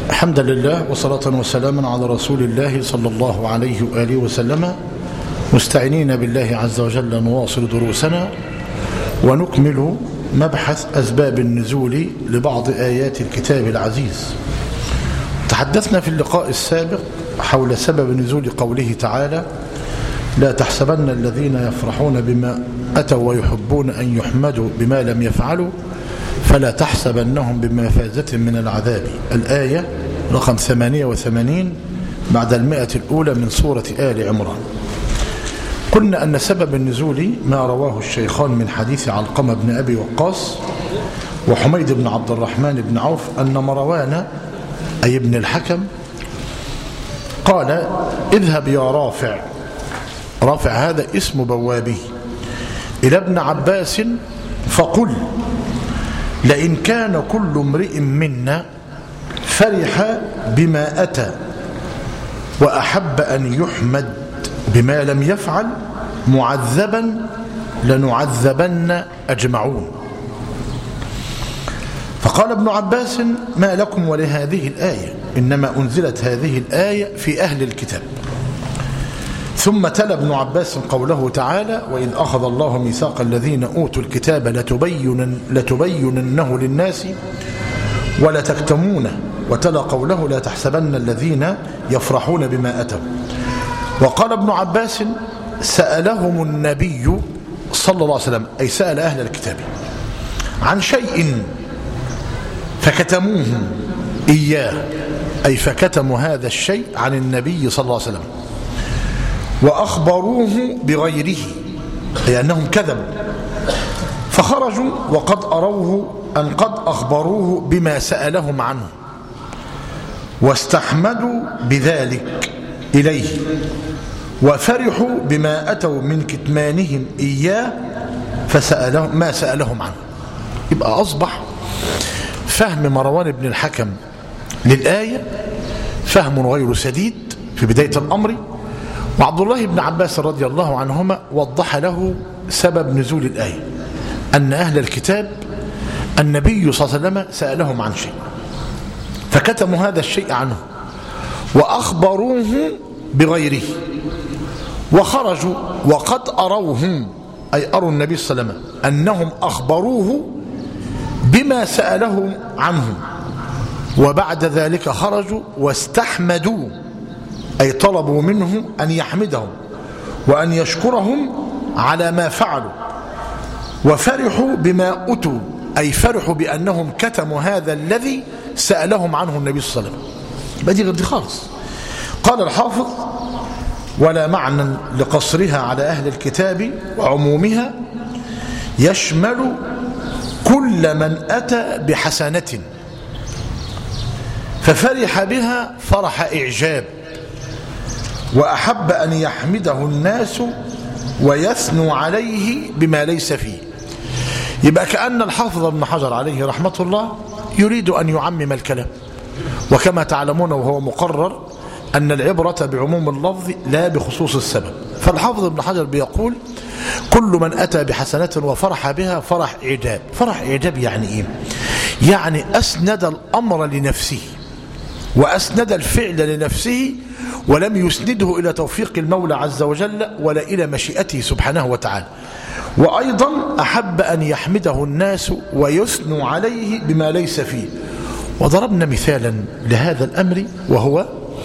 الحمد لله وصلاة وسلاما على رسول الله صلى الله عليه وآله وسلم، مستعينين بالله عز وجل نواصل دروسنا ونكمل مبحث أسباب النزول لبعض آيات الكتاب العزيز. تحدثنا في اللقاء السابق حول سبب نزول قوله تعالى: لا تحسبن الذين يفرحون بما أتوا ويحبون أن يحمدوا بما لم يفعلوا فلا تحسبنهم بمفازة من العذاب. الآية رقم 88 بعد 100 الأولى من سورة آل عمران. قلنا أن سبب النزول ما رواه الشيخان من حديث علقمة بن أبي وقاص وحميد بن عبد الرحمن بن عوف أن مروان أي ابن الحكم قال: اذهب يا رافع، رافع هذا اسم بوابه، إلى ابن عباس فقل: لئن كان كل امرئ منا فرح بما أتى وأحب أن يحمد بما لم يفعل معذبا لنعذبن أجمعون. فقال ابن عباس: ما لكم ولهذه الآية؟ إنما أنزلت هذه الآية في أهل الكتاب. ثم تلا ابن عباس قوله تعالى: وإذ أخذ الله ميثاق الذين أوتوا الكتاب لتبيننه للناس ولا تكتمونه، وتلا قوله: لا تحسبن الذين يفرحون بما أتوا. وقال ابن عباس: سألهم النبي صلى الله عليه وسلم، أي سأل أهل الكتاب عن شيء فكتموه إياه، أي فكتموا هذا الشيء عن النبي صلى الله عليه وسلم وأخبروه بغيره، أي أنهم كذبوا، فخرجوا وقد أروه أن قد أخبروه بما سألهم عنه واستحمدوا بذلك إليه وفرحوا بما أتوا من كتمانهم إياه فسألهم ما سألهم عنه. يبقى أصبح فهم مروان بن الحكم للآية فهم غير سديد في بداية الأمر، وعبد الله بن عباس رضي الله عنهما وضح له سبب نزول الآية، أن أهل الكتاب النبي صلى الله عليه وسلم سألهم عن شيء فكتموا هذا الشيء عنه وأخبروه بغيره وخرجوا وقد أروهم، أي أروا النبي صلى الله عليه وسلم أنهم أخبروه بما سألهم عنه، وبعد ذلك خرجوا واستحمدوا، أي طلبوا منه أن يحمدهم وأن يشكرهم على ما فعلوا، وفرحوا بما أتوا، أي فرحوا بأنهم كتموا هذا الذي سألهم عنه النبي صلى الله عليه وسلم. بدي غير دي خالص. قال الحافظ: ولا معنى لقصرها على أهل الكتاب وعمومها، يشمل كل من أتى بحسنة ففرح بها فرح إعجاب وأحب أن يحمده الناس ويثنوا عليه بما ليس فيه. يبقى كأن الحافظ ابن حجر عليه رحمة الله يريد أن يعمم الكلام، وكما تعلمون وهو مقرر أن العبرة بعموم اللفظ لا بخصوص السبب. فالحافظ ابن حجر بيقول: كل من أتى بحسنة وفرح بها فرح إعجاب. فرح إعجاب يعني إيه؟ يعني أسند الأمر لنفسه وأسند الفعل لنفسه ولم يسنده إلى توفيق المولى عز وجل ولا إلى مشيئته سبحانه وتعالى، وأيضا أحب أن يحمده الناس ويثنوا عليه بما ليس فيه. وضربنا مثالا لهذا الأمر، وهو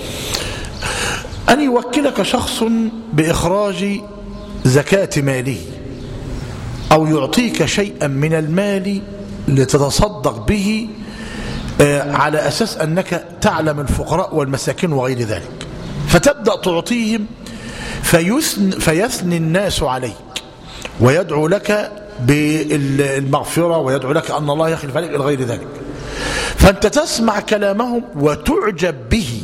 أن يوكلك شخص بإخراج زكاة ماله أو يعطيك شيئا من المال لتتصدق به على أساس أنك تعلم الفقراء والمساكين وغير ذلك، فتبدأ تعطيهم فيثني الناس عليك ويدعو لك بالمغفرة ويدعو لك أن الله يخلف عليك إلى غير ذلك، فأنت تسمع كلامهم وتعجب به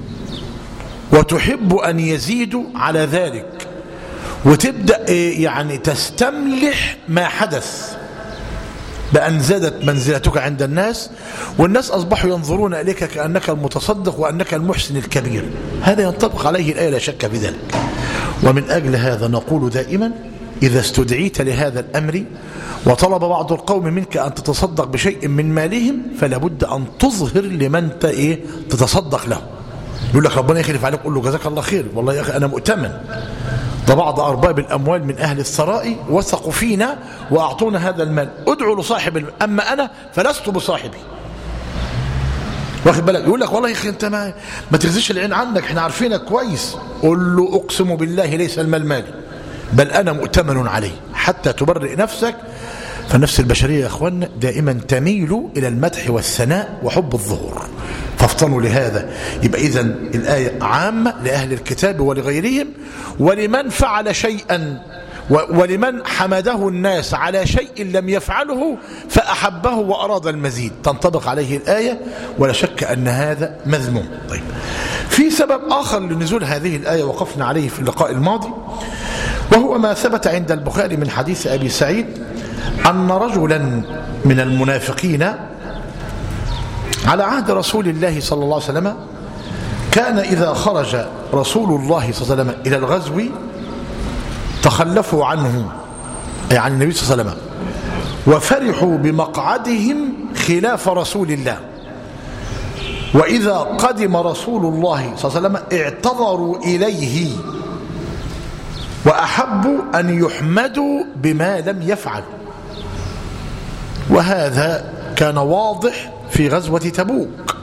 وتحب أن يزيدوا على ذلك، وتبدأ يعني تستملح ما حدث بأن زادت منزلتك عند الناس، والناس أصبحوا ينظرون إليك كأنك المتصدق وأنك المحسن الكبير. هذا ينطبق عليه الآية لا شك في ذلك. ومن أجل هذا نقول دائما: إذا استدعيت لهذا الأمر وطلب بعض القوم منك أن تتصدق بشيء من مالهم فلا بد أن تظهر لمن تتصدق له. يقول لك ربنا يخلف عليك، قل له جزاك الله خير، والله يا أخي أنا مؤتمن، ده بعض أرباب الأموال من أهل الثراء وثقوا فينا وأعطونا هذا المال، ادعوا لصاحب المال، أما أنا فلست بصاحبي. واخد بالك؟ يقول لك والله يا أخي أنت ما تغزيش العين عنك، احنا عارفينك كويس. قل له أقسم بالله ليس المال مالي، بل أنا مؤتمن عليه حتى تبرئ نفسك. فالنفس البشرية يا أخوان دائما تميل إلى المدح والثناء وحب الظهور، فافطنوا لهذا. يبقى إذن الآية عامة لأهل الكتاب ولغيرهم، ولمن فعل شيئا ولمن حمده الناس على شيء لم يفعله فأحبه وأراد المزيد، تنطبق عليه الآية، ولا شك أن هذا مذموم. طيب، في سبب آخر لنزول هذه الآية وقفنا عليه في اللقاء الماضي، وهو ما ثبت عند البخاري من حديث أبي سعيد أن رجلا من المنافقين على عهد رسول الله صلى الله عليه وسلم كان إذا خرج رسول الله صلى الله عليه وسلم إلى الغزو تخلفوا عنه، أي عن النبي صلى الله عليه وسلم، وفرحوا بمقعدهم خلاف رسول الله، وإذا قدم رسول الله صلى الله عليه وسلم اعتذروا إليه وأحبوا أن يحمدوا بما لم يفعل. وهذا كان واضح في غزوة تبوك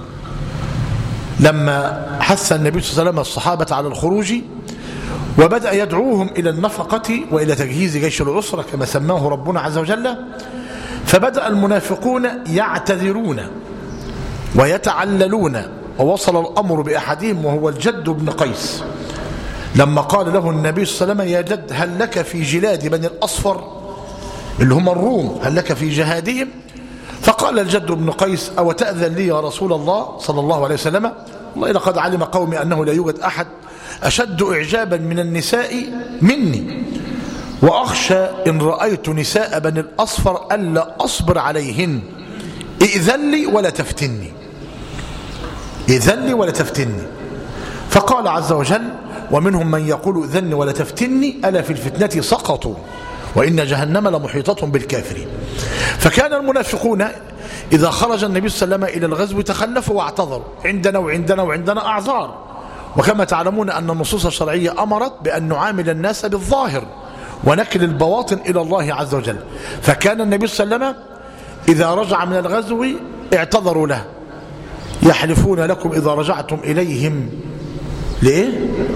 لما حث النبي صلى الله عليه وسلم الصحابة على الخروج وبدأ يدعوهم إلى النفقة وإلى تجهيز جيش العسرة كما سماه ربنا عز وجل. فبدأ المنافقون يعتذرون ويتعللون، ووصل الأمر بأحدهم وهو الجد بن قيس لما قال له النبي صلى الله عليه وسلم: يا جد، هل لك في جلاد بني الأصفر اللي هم الروم، هل لك في جهادهم؟ فقال الجد بن قيس: أو تأذن لي يا رسول الله صلى الله عليه وسلم؟ والله لقد علم قومي أنه لا يوجد أحد أشد إعجابا من النساء مني، وأخشى إن رأيت نساء بني الأصفر ألا أصبر عليهن، إذن لي ولا تفتني، إذن لي ولا تفتني. فقال عز وجل: ومنهم من يقول إذن ولا تفتني ألا في الفتنة سقطوا وإن جهنم لمحيطة بالكافرين. فكان المنافقون إذا خرج النبي صلى الله عليه وسلم إلى الغزو تخلفوا واعتذروا، عندنا وعندنا وعندنا أعذار. وكما تعلمون أن النصوص الشرعية أمرت بأن نعامل الناس بالظاهر ونكل البواطن إلى الله عز وجل. فكان النبي صلى الله عليه وسلم إذا رجع من الغزو اعتذروا له، يحلفون لكم إذا رجعتم إليهم ليه؟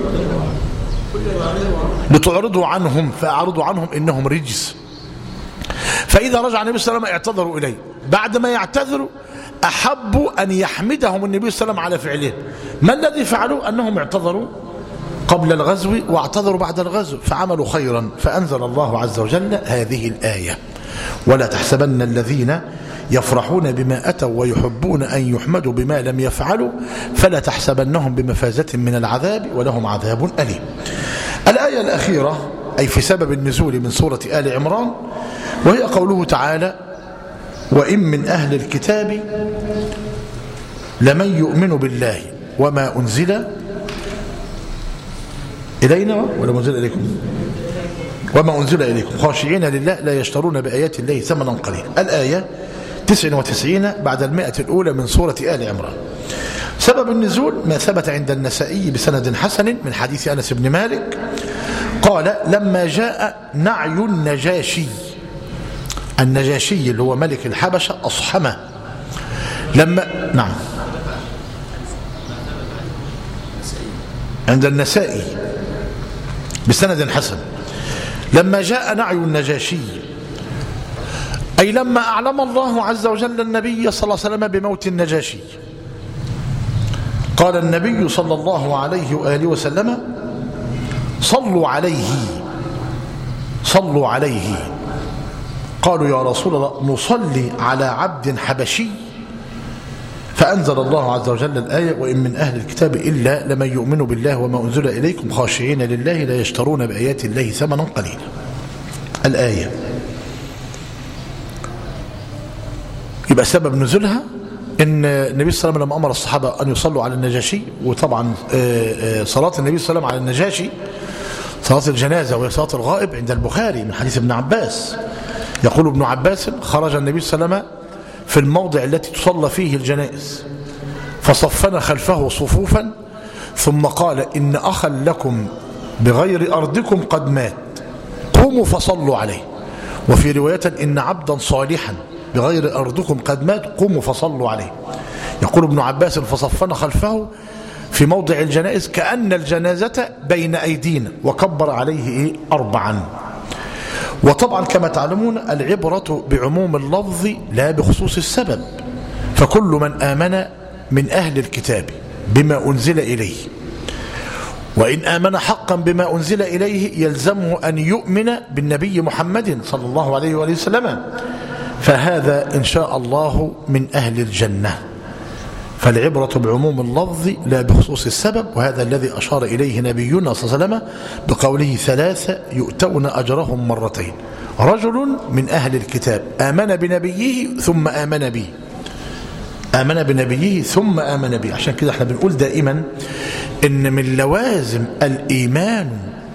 لتعرضوا عنهم فأعرضوا عنهم إنهم رجس. فإذا رجع النبي صلى الله عليه وسلم اعتذروا إليه، بعدما يعتذروا أحبوا أن يحمدهم النبي صلى الله عليه وسلم على فعله. ما الذي فعلوا؟ أنهم اعتذروا قبل الغزو واعتذروا بعد الغزو، فعملوا خيرا. فأنزل الله عز وجل هذه الآية: ولا تحسبن الذين يفرحون بما أتوا ويحبون أن يحمدوا بما لم يفعلوا فلا تحسبنهم بمفازة من العذاب ولهم عذاب أليم. الآية الأخيرة أي في سبب النزول من سورة آل عمران، وهي قوله تعالى: وإن من أهل الكتاب لمن يؤمن بالله وما أنزل إلينا ولا أنزل إليكم وما أنزل إليكم خاشعين لله لا يشترون بآيات الله ثمنا قليلا. الآية 99 بعد 100 الأولى من سورة آل عمران. سبب النزول ما ثبت عند النسائي بسند حسن من حديث أنس بن مالك قال: لما جاء نعي النجاشي، النجاشي اللي هو ملك الحبشة أصحمه، لما نعم عند النسائي بسند حسن، لما جاء نعي النجاشي أي لما أعلم الله عز وجل النبي صلى الله عليه وسلم بموت النجاشي، قال النبي صلى الله عليه وآله وسلم: صلوا عليه صلوا عليه. قالوا: يا رسول الله نصلي على عبد حبشي؟ فأنزل الله عز وجل الآية: وإن من أهل الكتاب إلا لمن يؤمن بالله وما أنزل إليكم خاشعين لله لا يشترون بآيات الله ثمنا قليلا. الآية يبقى سبب نزولها إن النبي صلى الله عليه وسلم لما أمر الصحابة أن يصلوا على النجاشي، وطبعا صلاة النبي صلى الله عليه وسلم على النجاشي صلاة الجنازة وهي صلاة الغائب عند البخاري من حديث ابن عباس. يقول ابن عباس: خرج النبي صلى الله عليه وسلم في الموضع التي تصلى فيه الجنائز فصفنا خلفه صفوفا ثم قال: إن أخا لكم بغير أرضكم قد مات قوموا فصلوا عليه. وفي رواية: إن عبدا صالحا بغير أرضكم قد مات قوموا فصلوا عليه. يقول ابن عباس: فصفنا خلفه في موضع الجنائز كأن الجنازة بين أيدينا وكبر عليه 4. وطبعا كما تعلمون العبرة بعموم اللفظ لا بخصوص السبب، فكل من آمن من أهل الكتاب بما أنزل إليه وإن آمن حقا بما أنزل إليه يلزمه أن يؤمن بالنبي محمد صلى الله عليه وآله وسلم، فهذا إن شاء الله من أهل الجنة. فالعبرة بعموم اللفظ لا بخصوص السبب، وهذا الذي أشار إليه نبينا صلى الله عليه وسلم بقوله: 3 يؤتون أجرهم 2 رجل من أهل الكتاب آمن بنبيه ثم آمن به، آمن بنبيه ثم آمن به. عشان كده احنا بنقول دائما إن من لوازم الإيمان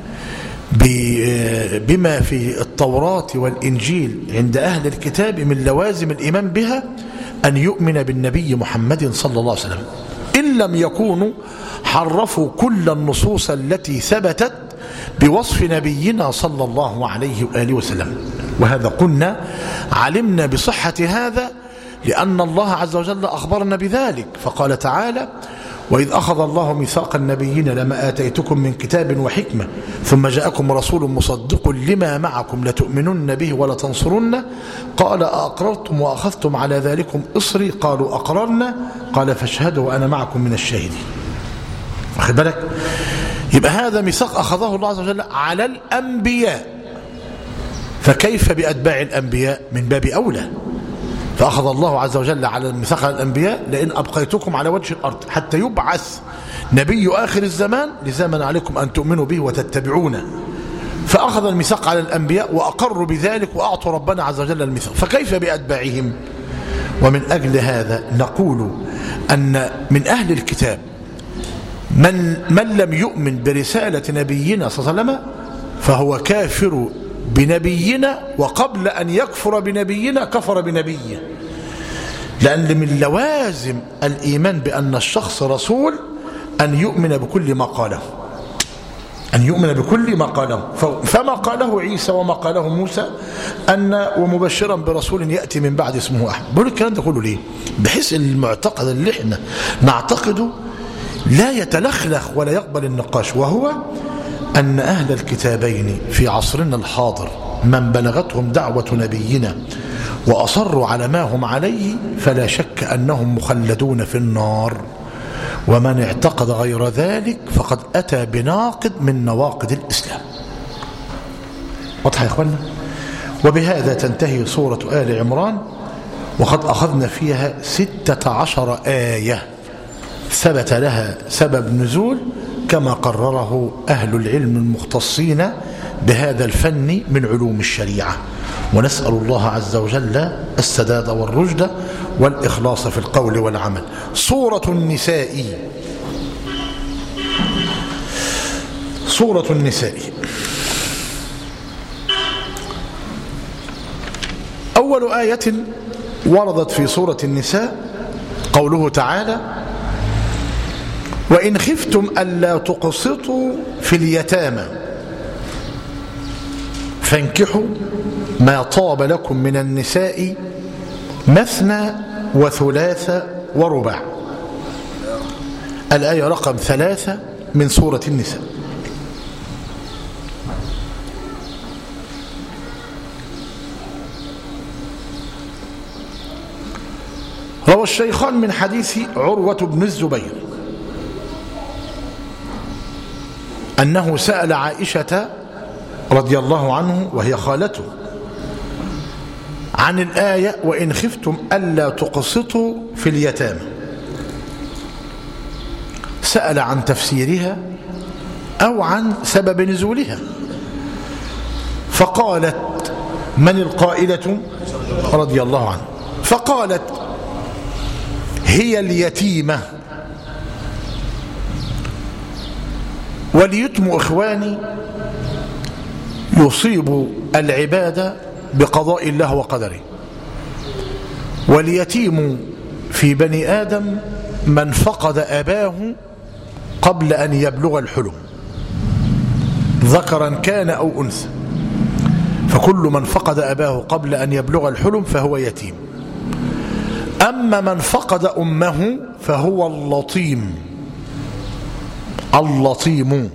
بما في التوراة والإنجيل عند أهل الكتاب، من لوازم الإيمان بها أن يؤمن بالنبي محمد صلى الله عليه وسلم، إن لم يكونوا حرفوا كل النصوص التي ثبتت بوصف نبينا صلى الله عليه وآله وسلم. وهذا قلنا علمنا بصحة هذا لأن الله عز وجل أخبرنا بذلك، فقال تعالى: وإذ أخذ الله ميثاق النبيين لما آتيتكم من كتاب وحكمة ثم جاءكم رسول مصدق لما معكم لتؤمنن به ولتنصرنه قال: أأقررتم وأخذتم على ذلكم إصري قالوا أقررنا قال فاشهدوا وأنا معكم من الشاهدين. واخد بالك؟ يبقى هذا ميثاق أخذه الله عز وجل على الأنبياء، فكيف بأتباع الأنبياء؟ من باب أولى. فأخذ الله عز وجل على الميثاق على الأنبياء: لئن أبقيتكم على وجه الأرض حتى يبعث نبي آخر الزمان لزمن عليكم أن تؤمنوا به وتتبعونه. فأخذ الميثاق على الأنبياء وأقروا بذلك وأعطوا ربنا عز وجل الميثاق، فكيف بأتباعهم؟ ومن أجل هذا نقول أن من أهل الكتاب من لم يؤمن برسالة نبينا صلى الله عليه وسلم فهو كافر بنبينا، وقبل أن يكفر بنبينا كفر بنبيه. لأن من لوازم الإيمان بأن الشخص رسول أن يؤمن بكل ما قاله، أن يؤمن بكل ما قاله. فما قاله عيسى وما قاله موسى أن ومبشرا برسول يأتي من بعد اسمه أحمد. بقول الكلام ده كله ليه؟ بحيث المعتقد اللي احنا نعتقده لا يتلخلخ ولا يقبل النقاش، وهو أن أهل الكتابين في عصرنا الحاضر من بلغتهم دعوة نبينا وأصروا على ما هم عليه فلا شك أنهم مخلدون في النار، ومن اعتقد غير ذلك فقد أتى بناقض من نواقض الإسلام. واضح يا إخوانا؟ وبهذا تنتهي سورة آل عمران، وقد أخذنا فيها 16 آية ثبت لها سبب نزول كما قرره أهل العلم المختصين بهذا الفن من علوم الشريعة. ونسأل الله عز وجل السداد والرشد والإخلاص في القول والعمل. سورة النساء. سورة النساء أول آية وردت في سورة النساء قوله تعالى: وإن خفتم ألا تقسطوا في اليتامى فانكحوا ما طاب لكم من النساء مثنى وثلاث ورباع. الآية رقم 3 من سورة النساء. روى الشيخان من حديث عروة بن الزبير أنه سأل عائشة رضي الله عنه وهي خالته عن الآية وإن خفتم ألا تقسطوا في اليتامى، سأل عن تفسيرها أو عن سبب نزولها، فقالت: من القائلة؟ رضي الله عنه. فقالت: هي اليتيمة واليتم إخواني يصيب العباد بقضاء الله وقدره. واليتيم في بني آدم من فقد أباه قبل أن يبلغ الحلم، ذكرا كان أو أنثى، فكل من فقد أباه قبل أن يبلغ الحلم فهو يتيم. أما من فقد أمه فهو اللطيم. اللطيم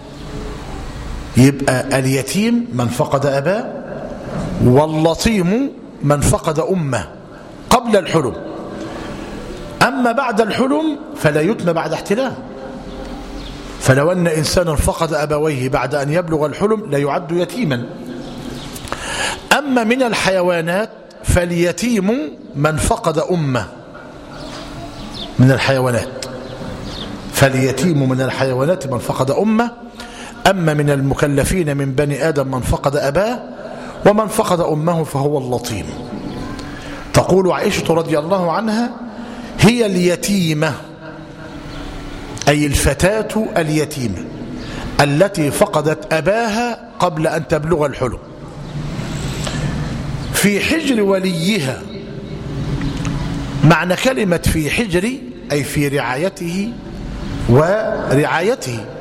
يبقى اليتيم من فقد أباه، واللطيم من فقد أمه قبل الحلم. أما بعد الحلم فلا يتم بعد احتلام، فلو أن إنسانا فقد أبويه بعد أن يبلغ الحلم لا يعد يتيما. أما من الحيوانات فاليتيم من فقد أمه من الحيوانات، فاليتيم من الحيوانات من فقد أمه. أما من المكلفين من بني آدم من فقد أباه، ومن فقد أمه فهو اللطيم. تقول عائشة رضي الله عنها: هي اليتيمة، أي الفتاة اليتيمة التي فقدت أباها قبل أن تبلغ الحلم، في حجر وليها. معنى كلمة في حجر أي في رعايته ورعايته.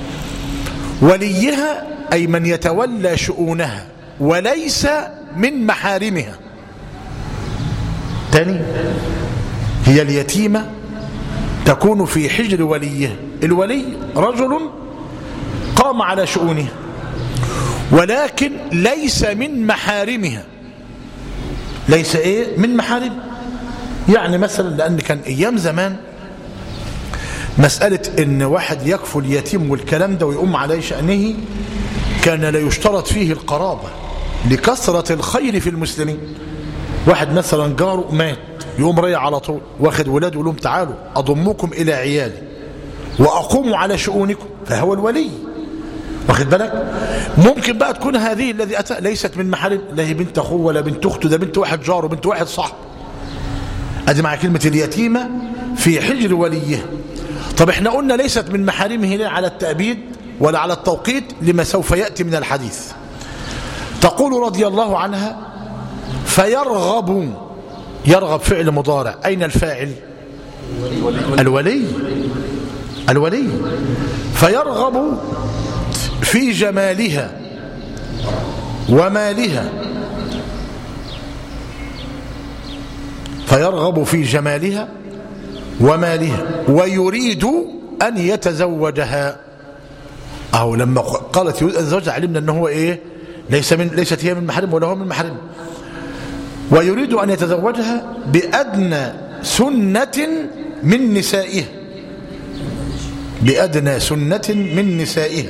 وليها أي من يتولى شؤونها وليس من محارمها. تاني، هي اليتيمة تكون في حجر وليها. الولي رجل قام على شؤونها ولكن ليس من محارمها. ليس من محارم. يعني مثلا لأن كان أيام زمان مسألة إن واحد يكفل يتيم والكلام ده ويقوم عليه شأنه، كان لا يشترط فيه القرابة لكثرة الخير في المسلمين. واحد مثلا جاره مات، يقوم رايح على طول واخد ولاده يقول لهم: تعالوا أضمكم إلى عيالي وأقوم على شؤونكم، فهو الولي. واخد بالك؟ ممكن بقى تكون هذه الذي أتى ليست من محارم، لا هي بنت أخوه ولا بنت أخته، ده بنت واحد جاره، بنت واحد صاحب. أدي مع كلمة اليتيمة في حجر وليه. طب احنا قلنا ليست من محارمه لا على التأبيد ولا على التوقيت لما سوف يأتي من الحديث. تقول رضي الله عنها: فيرغب. يرغب فعل مضارع، أين الفاعل؟ الولي. فيرغب في جمالها ومالها. فيرغب في جمالها ومالها ويريد أن يتزوجها. أو لما قالت يريد أن يتزوجها علمنا أنه هو ليست هي من محرم ولا هو من محرم. ويريد أن يتزوجها بأدنى سنة من نسائها. بأدنى سنة من نسائها.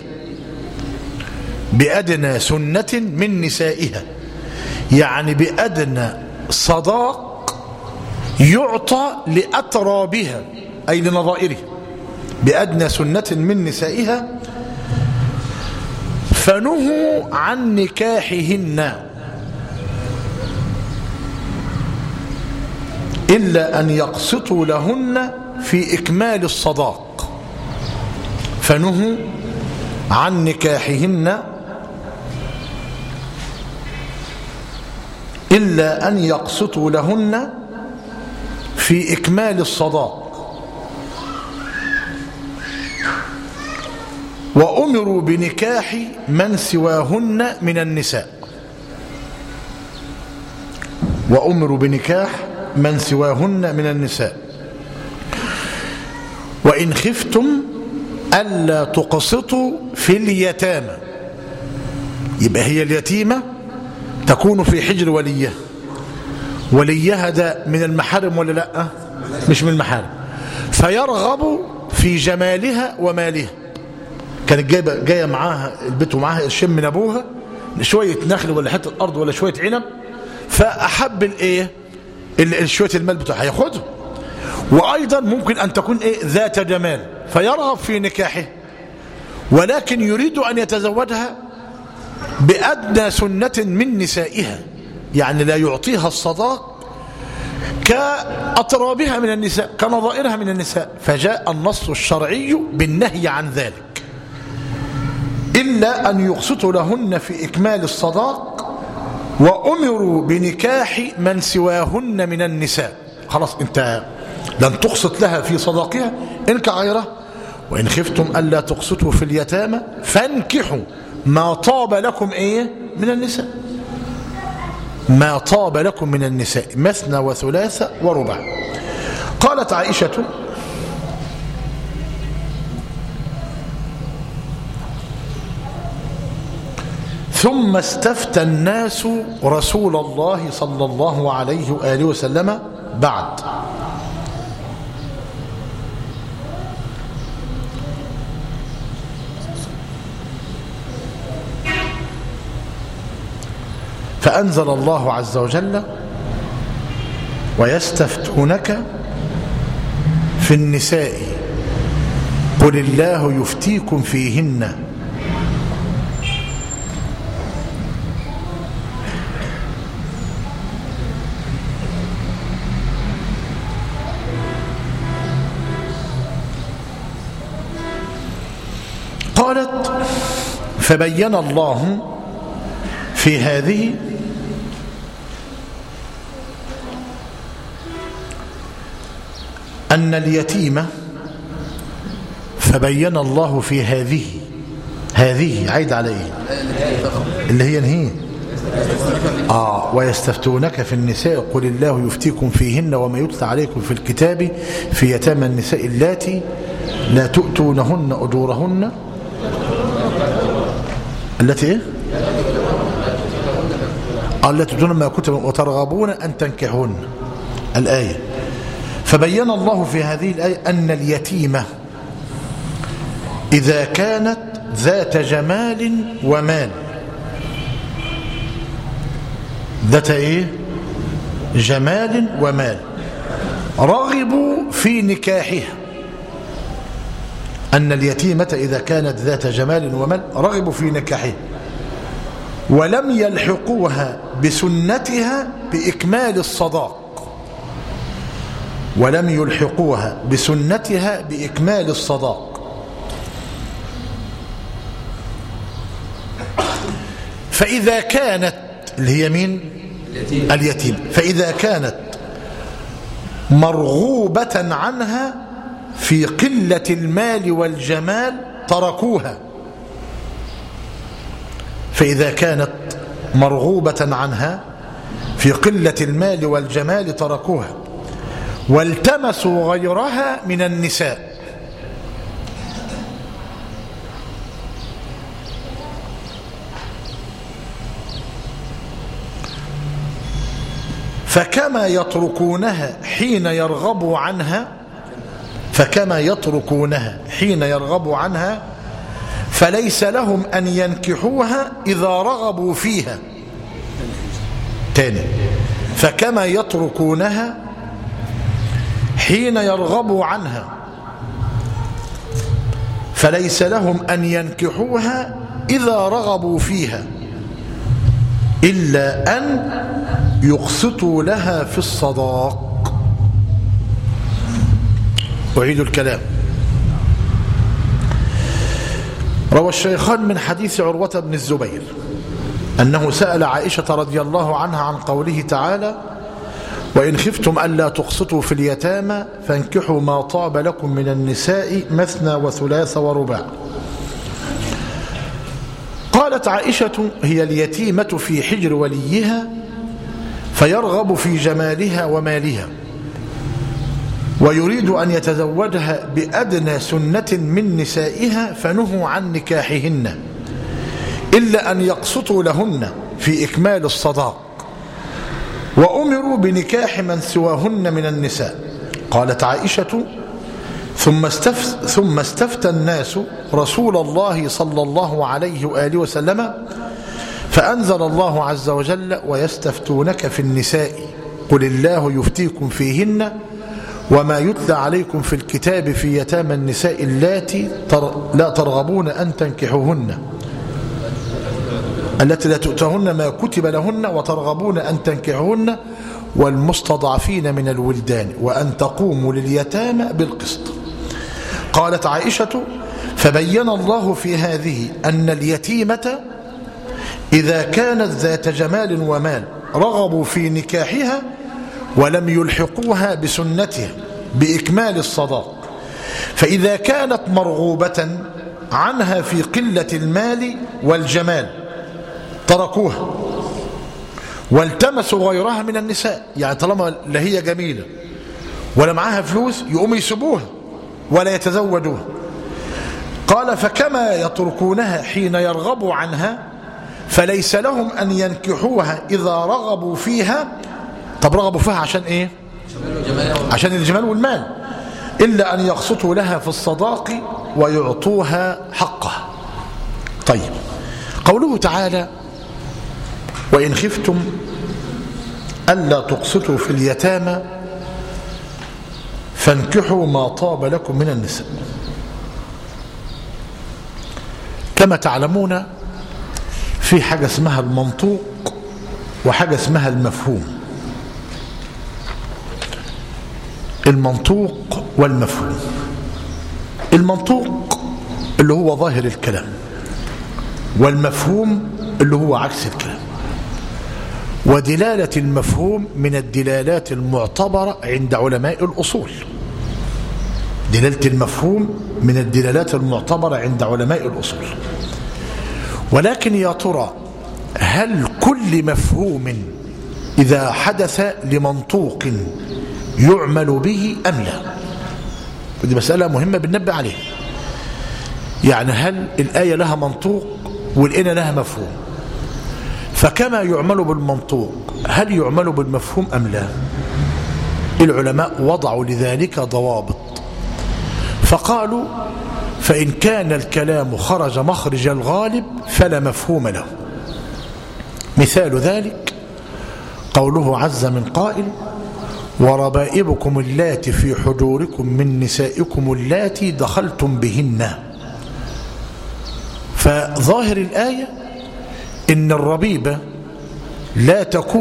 بأدنى سنة من نسائها، يعني بأدنى صداق يعطى لأترابها أي لنظائرها. بأدنى سنة من نسائها. فنهوا عن نكاحهن إلا أن يقسطوا لهن في إكمال الصداق. فنهوا عن نكاحهن إلا أن يقسطوا لهن في إكمال الصداق. وأمروا بنكاح من سواهن من النساء. وأمروا بنكاح من سواهن من النساء. وإن خفتم ألا تقسطوا في اليتامى. يبقى هي اليتيمة تكون في حجر وليها. وليها ده من المحارم ولا لا؟ مش من المحارم. فيرغب في جمالها ومالها. كانت جايه معاها البيت ومعاها قرشين من ابوها، شويه نخل ولا حته ارض ولا شويه عنب، فاحب شويه المال بتاعها ياخدها. وايضا ممكن ان تكون ذات جمال، فيرغب في نكاحه ولكن يريد ان يتزوجها بادنى سنه من نسائها، يعني لا يعطيها الصداق كأطرابها من النساء، كنظائرها من النساء. فجاء النص الشرعي بالنهي عن ذلك. إلا أن يقسطوا لهن في إكمال الصداق، وأمروا بنكاح من سواهن من النساء. خلاص انت لن تقسط لها في صداقها، انكح غيرها. وإن خفتم ألا تقسطوا في اليتامى فانكحوا ما طاب لكم من النساء، ما طاب لكم من النساء مثنى وثلاث ورباع. قالت عائشة: ثم استفتى الناس رسول الله صلى الله عليه وآله وسلم بعد. فأنزل الله عز وجل: ويستفتونك في النساء قل الله يفتيكم فيهن قالت: فبين الله في هذه أن اليتيمة، فبين الله في هذه عيد عليه اللي هي نهي ويستفتونك في النساء قل الله يفتيكم فيهن وما يتلى عليكم في الكتاب في يتامى النساء اللاتي لا تؤتونهن أجورهن التي التي تؤتون ما كتب وترغبون أن تنكحون الآية. فبين الله في هذه الآية أن اليتيمة إذا كانت ذات جمال ومال، ذات جمال ومال، رغبوا في نكاحها. أن اليتيمة إذا كانت ذات جمال ومال رغبوا في نكاحها، ولم يلحقوها بسنتها بإكمال الصداق، ولم يلحقوها بسنتها بإكمال الصداق. فإذا كانت اللي هي مين؟ اليتيم. فإذا كانت مرغوبة عنها في قلة المال والجمال تركوها. فإذا كانت مرغوبة عنها في قلة المال والجمال تركوها والتمسوا غيرها من النساء. فكما يتركونها حين يرغبوا عنها، فكما يتركونها حين يرغبوا عنها فليس لهم أن ينكحوها إذا رغبوا فيها. تاني: فكما يتركونها حين يرغبوا عنها فليس لهم أن ينكحوها إذا رغبوا فيها إلا أن يقسطوا لها في الصداق. أعيد الكلام. روى الشيخان من حديث عروة بن الزبير أنه سأل عائشة رضي الله عنها عن قوله تعالى: وإن خفتم ألا تقسطوا في اليتامى فانكحوا ما طاب لكم من النساء مثنى وثلاث ورباع. قالت عائشة: هي اليتيمة في حجر وليها فيرغب في جمالها ومالها ويريد أن يتزوجها بأدنى سنة من نسائها فنهوا عن نكاحهن إلا أن يقسطوا لهن في إكمال الصداق، وأمروا بنكاح من سواهن من النساء. قالت عائشة: ثم استفتى الناس رسول الله صلى الله عليه وآله وسلم فأنزل الله عز وجل: ويستفتونك في النساء قل الله يفتيكم فيهن وما يتلى عليكم في الكتاب في يتامى النساء اللاتي لا ترغبون أن تنكحوهن التي لا تؤتهن ما كتب لهن وترغبون أن تنكحوهن والمستضعفين من الولدان وأن تقوموا لليتامى بالقسط. قالت عائشة: فبين الله في هذه أن اليتيمة إذا كانت ذات جمال ومال رغبوا في نكاحها ولم يلحقوها بسنتها بإكمال الصداق، فإذا كانت مرغوبة عنها في قلة المال والجمال تركوها والتمسوا غيرها من النساء. يعني طالما لا هي جميلة ولا معها فلوس يقوموا يسيبوها ولا يتزوجوها. قال فكما يتركونها حين يرغبوا عنها فليس لهم أن ينكحوها إذا رغبوا فيها. طب رغبوا فيها عشان إيه؟ عشان الجمال والمال، إلا أن يقسطوا لها في الصداق ويعطوها حقها. طيب، قوله تعالى وإن خفتم ألا تقسطوا في اليتامى فانكحوا ما طاب لكم من النساء. كما تعلمون في حاجة اسمها المنطوق وحاجة اسمها المفهوم. المنطوق والمفهوم. المنطوق اللي هو ظاهر الكلام، والمفهوم اللي هو عكس الكلام. ودلالة المفهوم من الدلالات المعتبرة عند علماء الأصول. دلالة المفهوم من الدلالات المعتبرة عند علماء الأصول. ولكن يا ترى هل كل مفهوم إذا حدث لمنطوق يعمل به أم لا؟ ودي مسألة مهمة بننبه عليها. يعني هل الآية لها منطوق والآية لها مفهوم؟ فكما يعمل بالمنطوق هل يعمل بالمفهوم أم لا؟ العلماء وضعوا لذلك ضوابط، فقالوا فإن كان الكلام خرج مخرج الغالب فلا مفهوم له. مثال ذلك قوله عز من قائل وربائبكم اللاتي في حجوركم من نسائكم اللاتي دخلتم بهن. فظاهر الآية إن الربيبة لا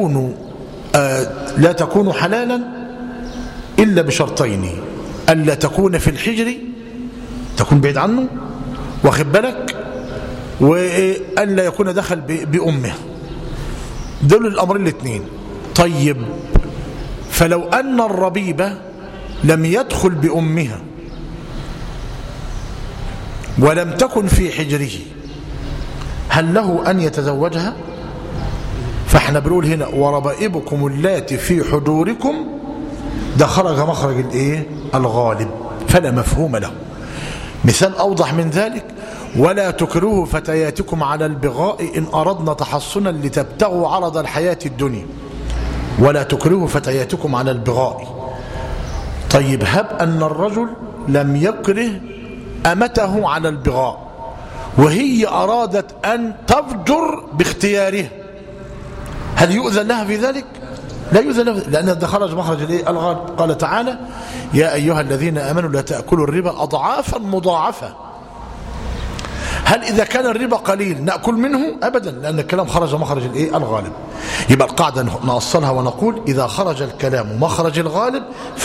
تكون حلالا إلا بشرطين: ألا تكون في الحجر، تكون بعيد عنه، واخد بالك، وأن لا يكون دخل بأمه. دول الأمرين الاثنين. طيب، فلو أن الربيبة لم يدخل بأمها ولم تكن في حجره هل له أن يتزوجها؟ فاحنا بنقول هنا وربائبكم اللاتي في حجوركم، ده خرج مخرج الايه؟ الغالب، فلا مفهوم له. مثال أوضح من ذلك ولا تكرهوا فتياتكم على البغاء إن أردنا تحصنا لتبتغوا عرض الحياة الدنيا. ولا تكرهوا فتياتكم على البغاء. طيب، هب أن الرجل لم يكره أمته على البغاء وهي أرادت أن تفجر باختيارها، هل يؤذن لها في ذلك؟ لا يؤذن لها، لأن ده خرج مخرج الغالب. قال تعالى يا أيها الذين آمنوا لا تأكلوا الربا أضعافا مضاعفة. هل إذا كان الربا قليل نأكل منه؟ أبدا، لأن الكلام خرج مخرج الغالب. يبقى القاعدة نأصلها ونقول إذا خرج الكلام مخرج الغالب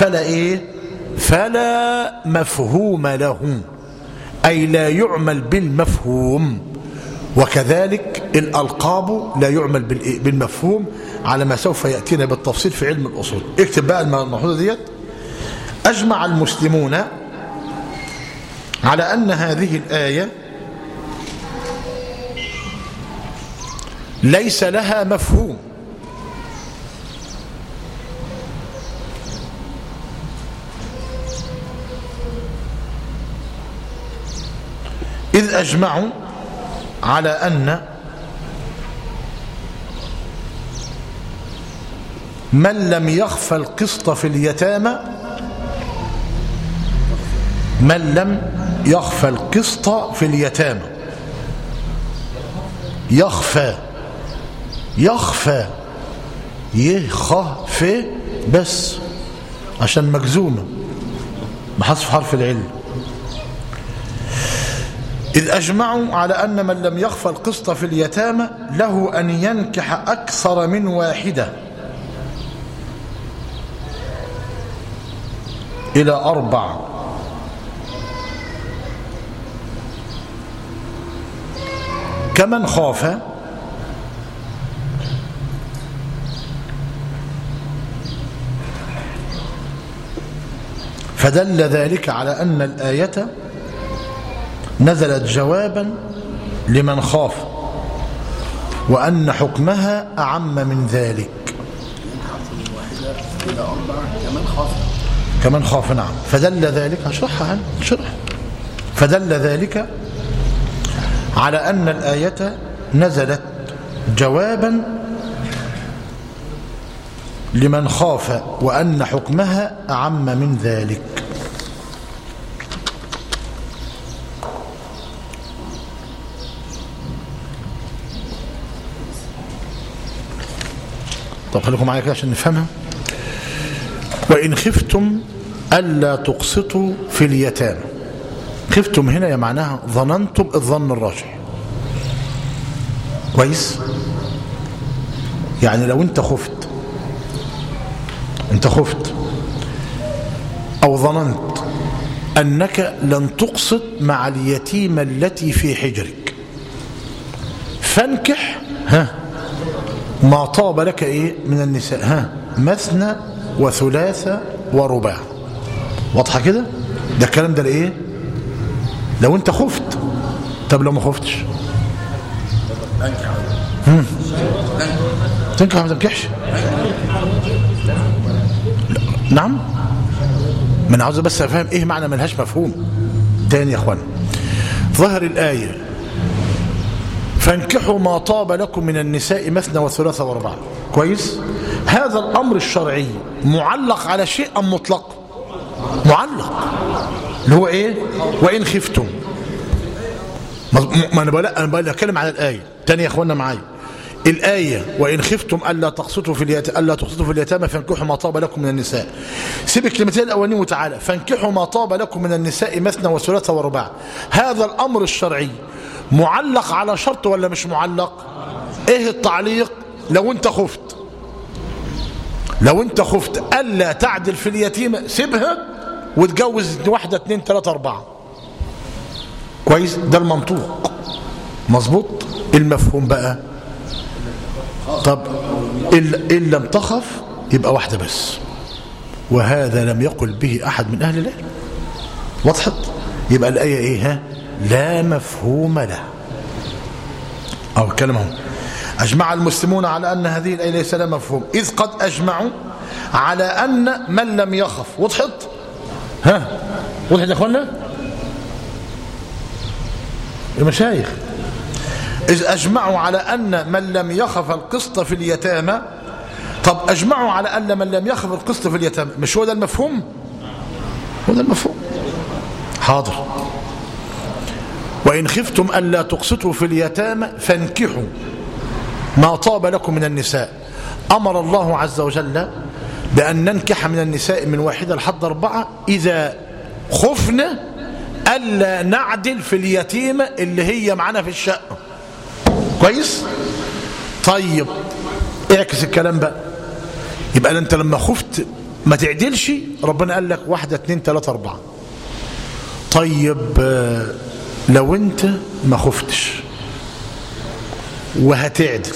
فلا مفهوم له، أي لا يعمل بالمفهوم. وكذلك الألقاب لا يعمل بالمفهوم، على ما سوف يأتينا بالتفصيل في علم الأصول. اكتب بقى الملحوظة ديت. أجمع المسلمون على أن هذه الآية ليس لها مفهوم، إذ أجمعوا على أن من لم يخفى القسط في اليتامى، من لم يخفى القسط في اليتامى، يخفى يخفى بس عشان مجزومة بحذف حرف العلة. إذ أجمعوا على أن من لم يخفى القسط في اليتامى له أن ينكح أكثر من واحدة إلى 4 كمن خاف فدل ذلك على أن الآية نزلت جوابا لمن خاف وأن حكمها أعم من ذلك. كمن خاف نعم. فدل ذلك هشرحها فدل ذلك على أن الآية نزلت جوابا لمن خاف وأن حكمها أعم من ذلك. طب خليكم معايا كده عشان نفهمها. وإن خفتم ألا تقسطوا في اليتامى. خفتم هنا يا معناها ظننتم الظن الراجح. كويس؟ يعني لو انت خفت أو ظننت أنك لن تقسط مع اليتيمة التي في حجرك فانكح ما طاب لك من النساء مثنى وثلاثة ورباع. واضحة كده؟ ده الكلام ده لإيه؟ لو انت خفت. طب لو ما خفتش تنكح ما تنكحش. نعم، ما انا عاوز بس افهم ايه معنى ملهاش مفهوم تاني يا اخوان. ظهر الآية فانكحوا ما طاب لكم من النساء مثنى وثلاثة ورباع. كويس؟ هذا الأمر الشرعي معلق على شيء أم مطلق؟ معلق، اللي هو ايه؟ وإن خفتم. ما انا بتكلم على الآية تاني يا اخوانا معايا. الآية وإن خفتم ألا تقسطوا في اليتامى فانكحوا ما طاب لكم من النساء. سيب الكلمتين الأولين وتعالى فانكحوا ما طاب لكم من النساء مثنى وثلاثة ورباع. هذا الأمر الشرعي معلق على شرط ولا مش معلق؟ ايه التعليق؟ لو انت خفت ألا تعدل في اليتيمة سيبها وتجوز واحدة 2 3 4. كويس؟ ده المنطوق مظبوط. المفهوم بقى طب إن لم تخف يبقى واحدة بس، وهذا لم يقل به أحد من أهل العلم. وضحت؟ يبقى الآية إيه؟ لا مفهوم له. أو الكلمة هم أجمع المسلمون على أن هذه الآية ليس لها مفهوم إذ قد أجمعوا على أن من لم يخف. وضحت؟ وضحت يا أخوانا؟ المشايخ إذ أجمعوا على أن من لم يخف القسط في اليتامى. طب أجمعوا على أن من لم يخف القسط في اليتامى، مش هو ده المفهوم؟ هو ده المفهوم. حاضر. وإن خفتم ألا تقسطوا في اليتامى فانكحوا ما طاب لكم من النساء. أمر الله عز وجل بأن ننكح من النساء من 1 لحد 4 إذا خفنا ألا نعدل في اليتيمة اللي هي معنا في الشقة. كويس؟ طيب اعكس الكلام بقى. يبقى أنت لما خفت ما تعدلش ربنا قال لك 1 2 3 4. طيب لو انت ما خفتش وهتعدل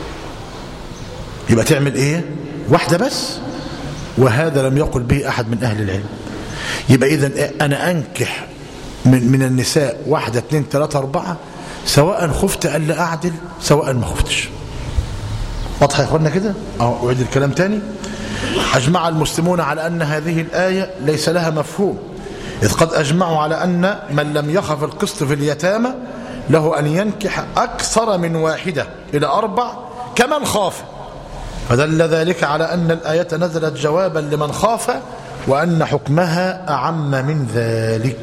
يبقى تعمل ايه؟ واحدة بس، وهذا لم يقل به أحد من أهل العلم. يبقى إذن أنا أنكح من النساء 1 2 3 4 سواء خفت ألا أعدل سواء ما خفتش. واضح يا أخوانا كده؟ أعيد الكلام تاني. أجمع المسلمون على أن هذه الآية ليس لها مفهوم إذ قد أجمعوا على أن من لم يخف القسط في اليتامى له أن ينكح أكثر من 1 إلى 4 كمن خاف. فدل ذلك على أن الآية نزلت جوابا لمن خاف وأن حكمها أعم من ذلك.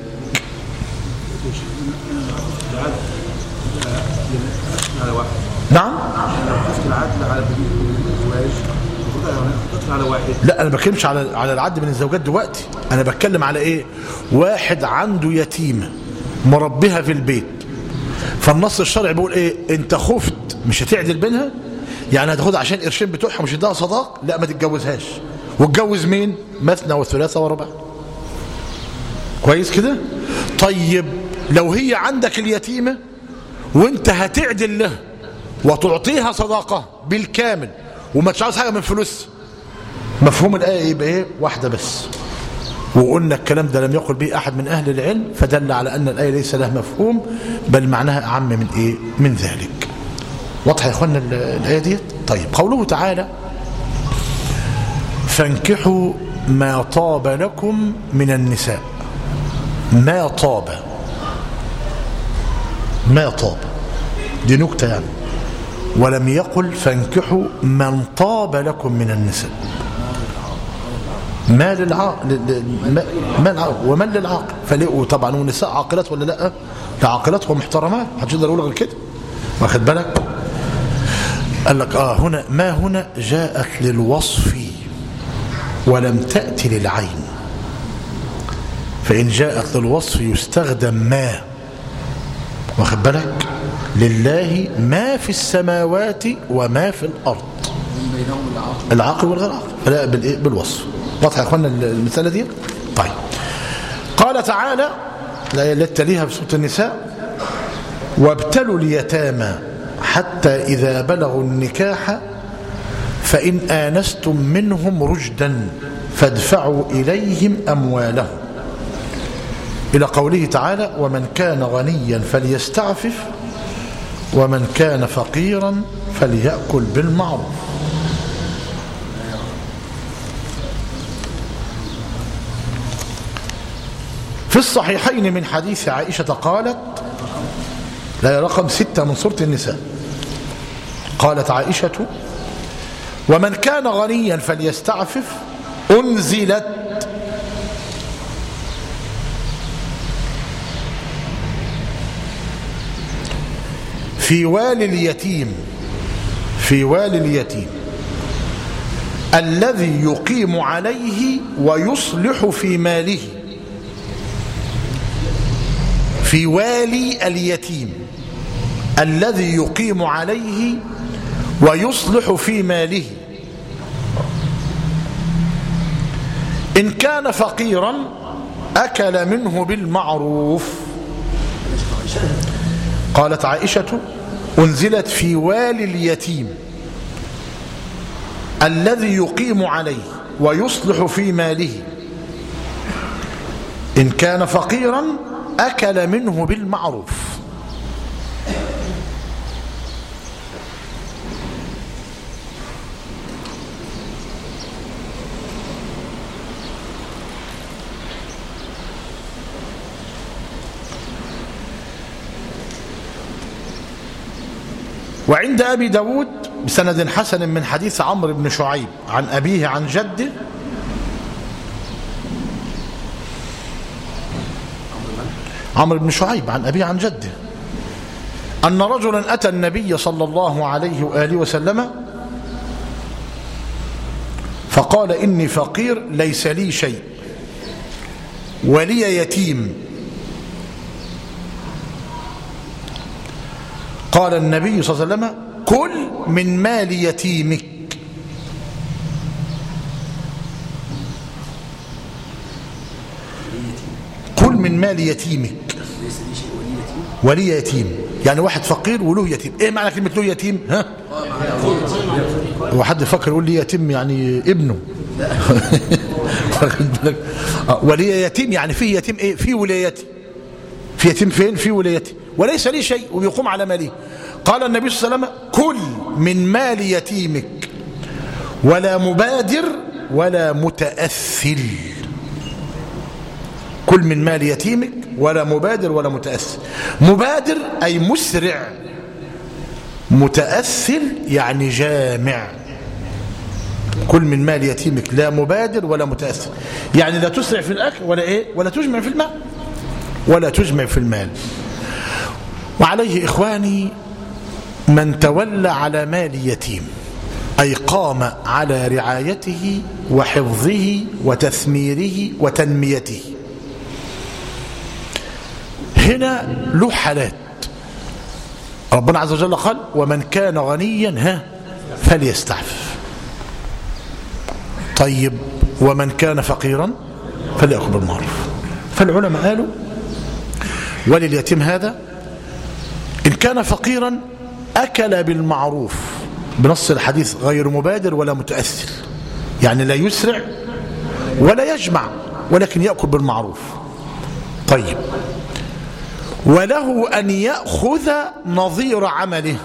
نعم. لا أنا بتكلمش على العد من الزوجات دلوقتي. أنا بتكلم على إيه؟ واحد عنده يتيمة مربيها في البيت، فالنص الشرعي بيقول إيه؟ أنت خفت مش هتعدل بينها، يعني هتاخدها عشان قرشين بتوعها مش هتديها صداق، لا ما تتجوزهاش. وتجوز مين؟ مثنى وثلاثة ورباع. كويس كده؟ طيب لو هي عندك اليتيمة وانت هتعدل له وتعطيها صداقة بالكامل وما تشعرش حاجة من فلوس، مفهوم الآية يبقى ايه؟ واحدة بس. وقلنا الكلام ده لم يقل به أحد من أهل العلم، فدل على أن الآية ليس لها مفهوم بل معناها أعم من ايه؟ من ذلك. واضح يا اخوانا الآية دي؟ طيب، قوله تعالى فانكحوا ما طاب لكم من النساء. ما طاب دي نكتة يعني، ولم يقل فانكحوا من طاب لكم من النساء. ما للعاقل ومن للعاقل، فلقوا طبعا والنساء عاقلات ولا لا؟ لا، عاقلات ومحترمات، محدش يقدر يقول غير كده، واخد بالك؟ قال لك هنا ما هنا جاءت للوصف ولم تأتي للعين، فإن جاءت للوصف يستخدم ما، واخد بالك؟ لله ما في السماوات وما في الأرض، العاقل والغير عاقل، فلا بالوصف. واضح يا اخوانا المسألة دي؟ طيب، قال تعالى الآية التي تليها في سورة النساء وابتلوا اليتامى حتى إذا بلغوا النكاح فإن آنستم منهم رشدا فادفعوا إليهم أموالهم، إلى قوله تعالى ومن كان غنيا فليستعفف ومن كان فقيرا فليأكل بالمعروف. في الصحيحين من حديث عائشة قالت، لا رقم 6 من سورة النساء، قالت عائشة ومن كان غنيا فليستعفف أنزلت في والي اليتيم الذي يقيم عليه ويصلح في ماله. في والي اليتيم الذي يقيم عليه ويصلح في ماله إن كان فقيرا أكل منه بالمعروف. قالت عائشة أنزلت في والي اليتيم الذي يقيم عليه ويصلح في ماله إن كان فقيرا أكل منه بالمعروف. وعند أبي داود بسند حسن من حديث عمرو بن شعيب عن أبيه عن جده عمرو بن شعيب عن أبيه عن جده أن رجلا أتى النبي صلى الله عليه وآله وسلم فقال إني فقير ليس لي شيء ولي يتيم. قال النبي صلى الله عليه وسلم كل من مال يتيمك. كل من مال يتيمك. ولي يتيم يعني واحد فقير وله يتيم. ايه معنى كلمة له يتيم؟ ها؟ هو حد فكر يقول لي يتيم يعني ابنه. ولي يتيم يعني فيه يتيم ايه؟ في ولايتي. في يتيم فين؟ في ولايتي وليس لي شيء وبيقوم على ماله. قال النبي صلى الله عليه وسلم كل من مال يتيمك ولا مبادر ولا متأثل. كل من مال يتيمك ولا مبادر ولا متأثل. مبادر أي مسرع، متأثل يعني جامع. كل من مال يتيمك لا مبادر ولا متأثل يعني لا تسرع في الأكل ولا إيه ولا تجمع في المال ولا تجمع في المال. وعليه إخواني من تولى على مال يتيم أي قام على رعايته وحفظه وتثميره وتنميته. هنا له حالات. ربنا عز وجل قال ومن كان غنيا فليستعفف. طيب ومن كان فقيرا فليأكل بالمعروف. فالعلماء قالوا ولليتيم هذا إن كان فقيرا أكل بالمعروف بنص الحديث غير مبادر ولا متأثر، يعني لا يسرع ولا يجمع ولكن يأكل بالمعروف. طيب، وله أن يأخذ نظير عمله،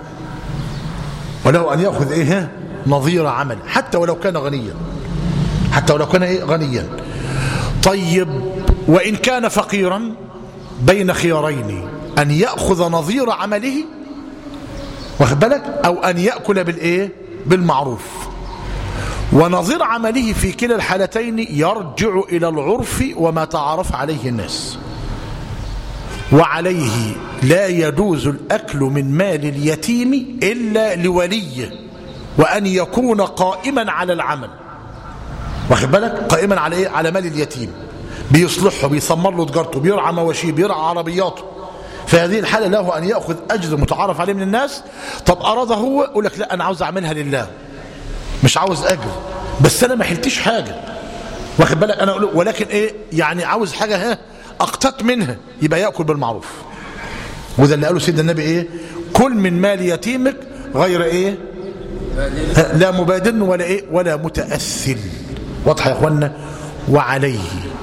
وله أن يأخذ إيه؟ نظير عمله، حتى ولو كان غنيا، حتى ولو كان إيه؟ غنيا. طيب، وإن كان فقيرا بين خيارين، أن يأخذ نظير عمله، واخد بالك، أو أن يأكل بالإيه؟ بالمعروف. ونظير عمله في كلا الحالتين يرجع إلى العرف وما تعرف عليه الناس. وعليه لا يجوز الأكل من مال اليتيم إلا لوليه، وأن يكون قائما على العمل، واخد بالك، قائما على إيه؟ على مال اليتيم، بيصلحه، بيصمر له تجارته، بيرعى مواشيه، بيرعى عربياته. في هذه الحالة له أن يأخذ أجر متعارف عليه من الناس. طب أراد هو، يقول لك لا، أنا عاوز أعملها لله، مش عاوز أجر، بس أنا ما حلتش حاجة، واخد بالك، أنا أقول ولكن إيه يعني، عاوز حاجة أقتت منها، يبقى يأكل بالمعروف. وده اللي قاله سيدنا النبي إيه؟ كل من مال يتيمك غير إيه؟ لا مبادر ولا إيه؟ ولا متأثل. واضح يا أخوانا؟ وعليه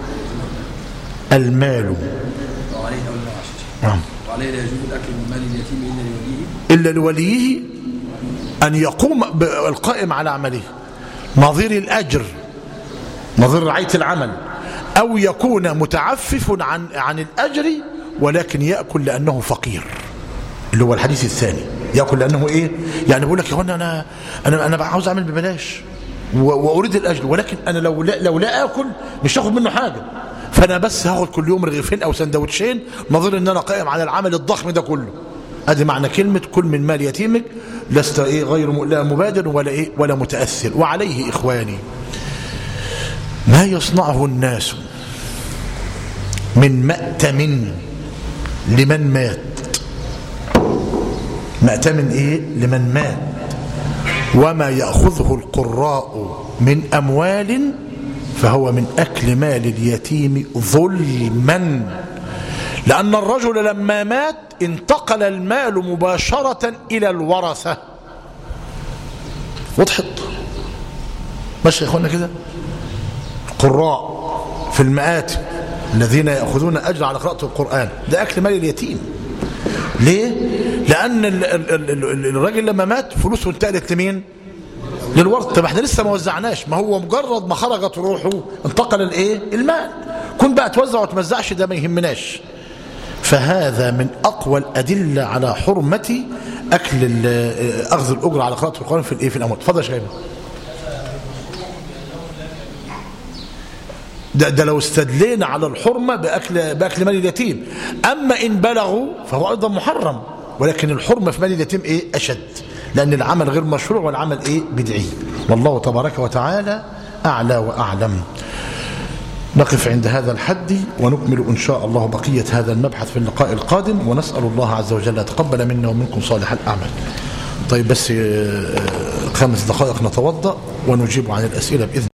المال، وعليه لا يجوز الأكل من مال اليتيم إلا لوليه أن يقوم القائم على عمله، نظير الأجر، نظير رعاية العمل، أو يكون متعفف عن الأجر ولكن يأكل لأنه فقير، اللي هو الحديث الثاني، يأكل لأنه إيه؟ يعني بيقول لك يا أخوانا أنا عاوز أعمل ببلاش وأريد الأجر، ولكن أنا لو لا أكل مش هاخد منه حاجة، فأنا بس هاخد كل يوم رغيفين أو سندوتشين، نظير أن أنا قائم على العمل الضخم ده كله. ادي معنى كلمة كل من مال يتيمك، لست إيه؟ غير لا مبادر ولا إيه؟ ولا متأثر. وعليه إخواني ما يصنعه الناس من مأتم لمن مات، مأتم إيه؟ لمن مات، وما يأخذه القراء من أموال فهو من أكل مال اليتيم ظلما، لأن الرجل لما مات انتقل المال مباشرة إلى الورثة. وضحت؟ ماشي يا إخوانا كده؟ القراء في المآتم الذين يأخذون أجر على قراءة القرآن، ده أكل مال اليتيم. ليه؟ لأن الراجل لما مات فلوسه انتقلت لمين؟ للورثة. طب احنا لسه ما وزعناش، ما هو مجرد ما خرجت روحه انتقل الايه؟ المال. كن بقى توزع وتمزعش ده ما يهمناش. فهذا من أقوى الأدلة على حرمة أكل أخذ الأجر على قراءة القرآن في الايه؟ في الأموال. اتفضل يا شباب. ده لو استدلينا على الحرمة بأكل مال اليتيم. أما إن بلغوا فهو أيضا محرم، ولكن الحرمة في مال اليتيم إيه؟ أشد، لأن العمل غير مشروع والعمل إيه؟ بدعي. والله تبارك وتعالى أعلى وأعلم. نقف عند هذا الحد ونكمل إن شاء الله بقية هذا المبحث في اللقاء القادم، ونسأل الله عز وجل يتقبل منا ومنكم صالح الأعمال. طيب بس 5 دقائق نتوضأ ونجيب عن الأسئلة بإذن